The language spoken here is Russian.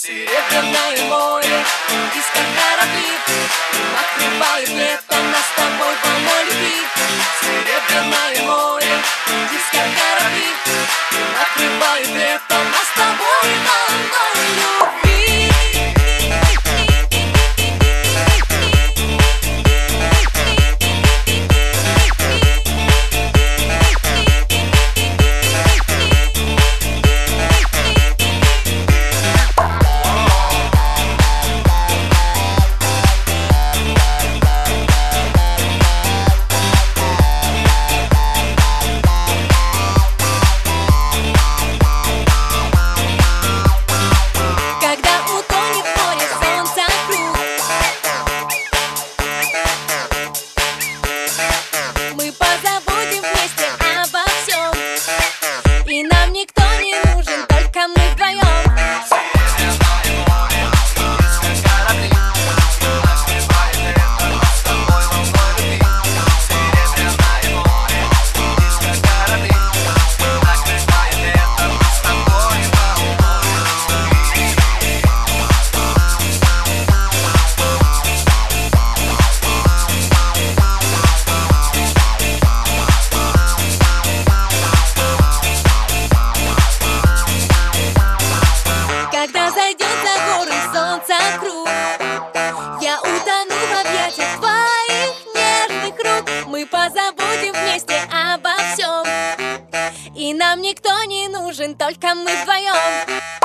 Серебряное море, искр корабли, накрывает лето, нас с тобой волной любви. Серебряное море, искр корабли, накрывает лето, нас с тобой волной любви. Когда зайдет за горы солнца круг, я утону в объятиях твоих нежных рук. Мы позабудем вместе обо всем, и нам никто не нужен, только мы вдвоем.